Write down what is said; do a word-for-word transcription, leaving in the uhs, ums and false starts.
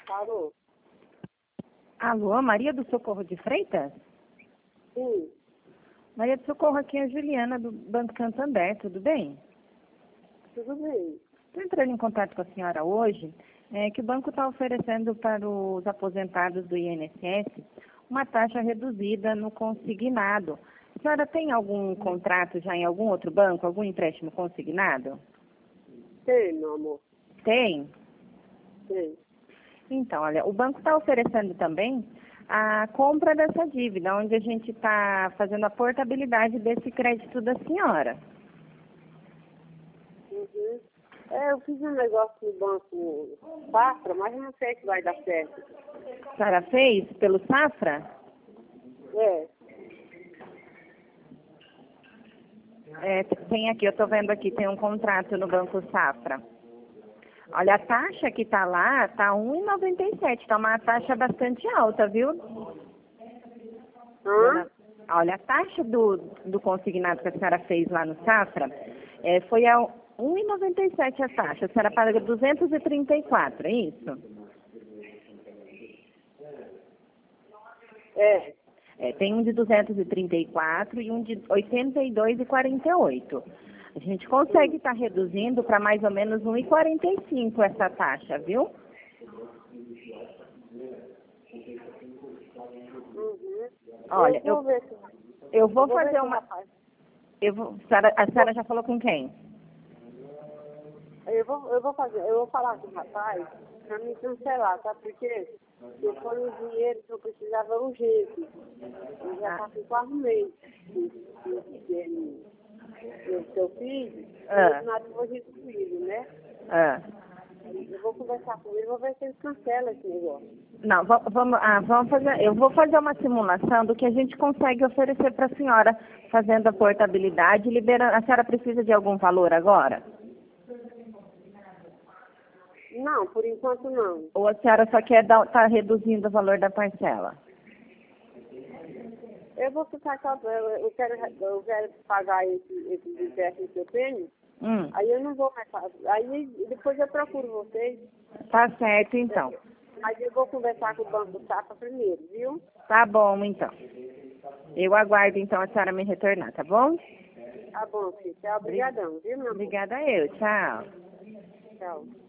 Alô? Alô, Maria do Socorro de Freitas? Sim, Maria do Socorro, aqui é a Juliana do Banco Santander, tudo bem? tudo bem. Estou entrando em contato com a senhora hoje, é, que o banco está oferecendo para os aposentados do I N S S uma taxa reduzida no consignado. A senhora tem algum contrato já em algum outro banco, algum empréstimo consignado? Tem, meu amor. Tem? Tem. Então, olha, o banco está oferecendo também a compra dessa dívida, onde a gente está fazendo a portabilidade desse crédito da senhora. Uhum. É, eu fiz um negócio no banco Safra, mas eu não sei se vai dar certo. A senhora fez pelo Safra? É, É, tem aqui, eu estou vendo aqui, tem um contrato no Banco Safra. Olha, a taxa que está lá está um vírgula noventa e sete, está uma taxa bastante alta, viu? hã? Dona- Olha, a taxa do, do consignado que a senhora fez lá no Safra é, foi a um vírgula noventa e sete a taxa. A senhora paga duzentos e trinta e quatro, é isso? É, É, tem um de duzentos e trinta e quatro e um de oitenta e dois e quarenta e oito. A gente consegue estar reduzindo para mais ou menos um vírgula quarenta e cinco essa taxa, viu? uhum. Olha, eu eu, vou ver se... eu vou eu vou ver fazer se o uma... rapaz... Eu vou, a senhora, a senhora já falou com quem? Eu vou, eu vou fazer, eu vou falar com o rapaz pra me cancelar, sabe por quê? Porque foi um dinheiro que eu precisava urgente. E já tá com quatro meses que que- que ele- que eu fiz, e Ah, o nada foi resolvido, né? ah. Eu vou conversar com ele, vou ver se ele cancela esse negócio. Não, va- vamos, ah, vamos fazer, eu vou fazer uma simulação do que a gente consegue oferecer para a senhora, fazendo a portabilidade, liberando. A senhora precisa de algum valor agora? Não, por enquanto não. Ou a senhora só quer estar reduzindo o valor da parcela? Eu vou ficar só, eu, eu quero, eu quero pagar esse, esse empréstimo que eu tenho, Hum, aí eu não vou mais fazer. Aí depois eu procuro vocês, tá certo então. mas eu vou conversar com o Banco Safra primeiro, viu? Tá bom então. Eu aguardo então a senhora me retornar, tá bom? Tá bom, filho. Tchau, obrigadão, viu, meu amor? Obrigada eu, tchau. Tchau.